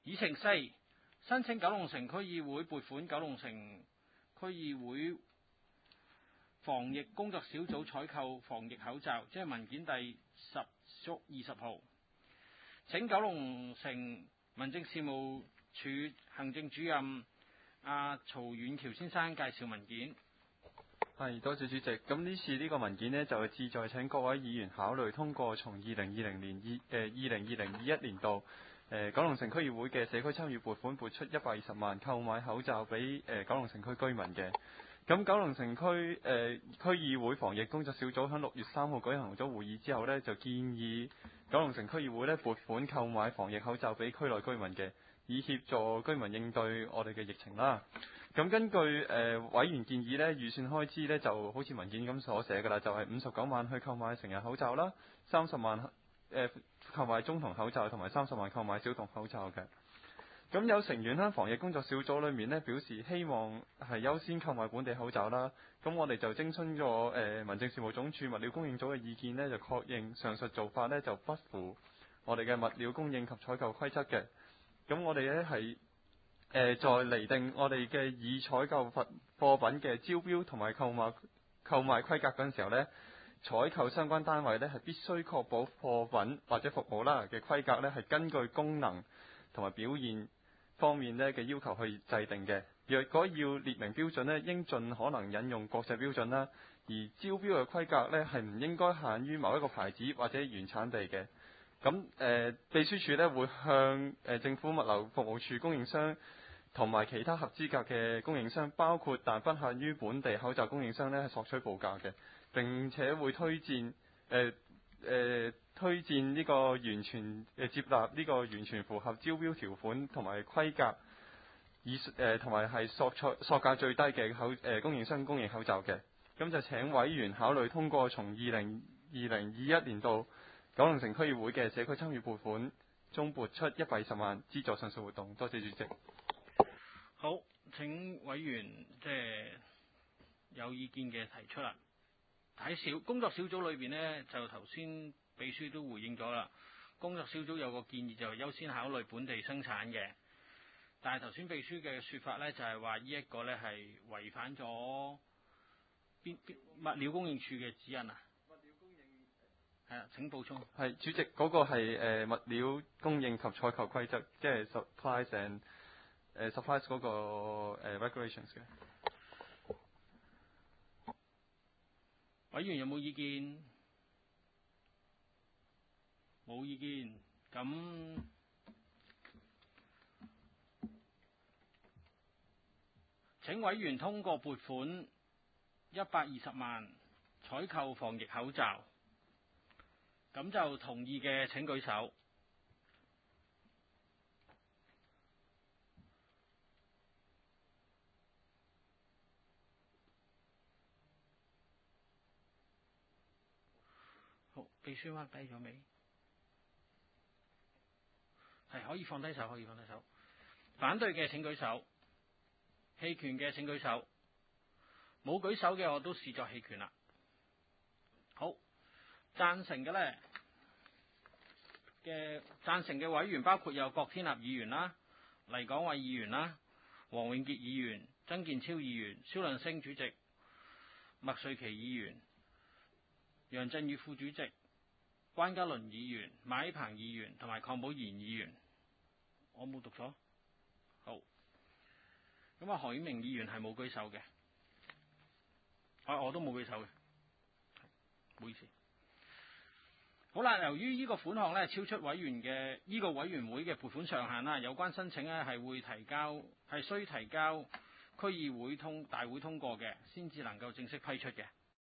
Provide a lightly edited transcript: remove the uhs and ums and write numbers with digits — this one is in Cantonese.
議程4，申請九龍城區議會撥款九龍城區議會防疫工作小組採購防疫口罩，即係文件第10/20號。請九龍城民政事務處行政主任曹遠橋先生介紹文件。 係，多謝主席。咁呢次呢個文件呢，就係旨在請各位議員考慮通過從2020-21年度九龍城區議會嘅社區參與撥款撥出120萬購買口罩俾九龍城區居民嘅。咁九龍城區區議會防疫工作小組喺6月3號舉行咗會議之後呢，就建議九龍城區議會呢撥款購買防疫口罩俾區內居民嘅，以協助居民應對我哋嘅疫情啦。咁根據委員建議呢，預算開支呢就好似文件咁所寫㗎啦，就係59萬去購買成人口罩啦，30萬購買中童口罩同埋30萬購買小童口罩嘅。咁有成員喺防疫工作小組裏面呢，表示希望係優先購買本地口罩啦。咁我哋就徵詢咗民政事務總署物料供應組嘅意見呢，就確認上述做法呢就不符我哋嘅物料供應及採購規則嘅。咁我哋呢係在釐定我哋嘅已採購貨品嘅招標同埋購買規格嗰陣時候呢，採購相關單位呢係必須確保貨品或者服務啦嘅規格呢係根據功能同埋表現方面呢嘅要求去制定嘅。若果要列明標準呢，應盡可能引用國際標準啦。而招標嘅規格呢係唔應該限於某一個牌子或者原產地嘅。咁秘書處呢會向政府物流服務處供應商同埋其他合資格嘅供應商，包括但不限於本地口罩供應商呢，係索取報價嘅。並且會推薦呢個完全接納呢個完全符合招標條款同埋規格，同埋係索價最低嘅供應商供應口罩嘅。咁就請委員考慮通過從2020-21年度九龍城區議會嘅社區參與撥款中撥出120萬資助上述活動。多謝主席。 好，請委員有意見嘅提出啦。喺工作小組裏邊呢，就頭先秘書都回應咗啦。工作小組有個建議就係優先考慮本地生產嘅，但係頭先秘書嘅說法呢，就係話呢一個呢係違反咗物料供應處嘅指引啊。物料供應係啊，請補充。 係主席，嗰個係物料供應及採購規則，即係 supplies and supplies 嗰個regulations 嘅。 委員有冇意見？冇意見，咁請委員通過撥款120萬採購防疫口罩。咁就同意嘅請舉手。好，秘書mark低咗未？係，可以放低手，可以放低手。反對嘅請舉手，棄權嘅請舉手。冇舉手嘅我都視作棄權啦。好，贊成嘅委員包括有郭天立議員啦、黎港偉議員啦、黃永傑議員、曾健超議員、蕭亮星主席、麥瑞琪議員、楊振宇副主席、關家麟議員、馬希鵬議員同埋鄺寶賢議員。我冇讀錯。好，咁何顯明議員係冇舉手嘅。我都冇舉手嘅，唔好意思。好啦，由於呢個款項呢超出委員嘅呢個委員會嘅撥款上限啦，有關申請呢係需提交區議會大會通過嘅，先至能夠正式批出嘅。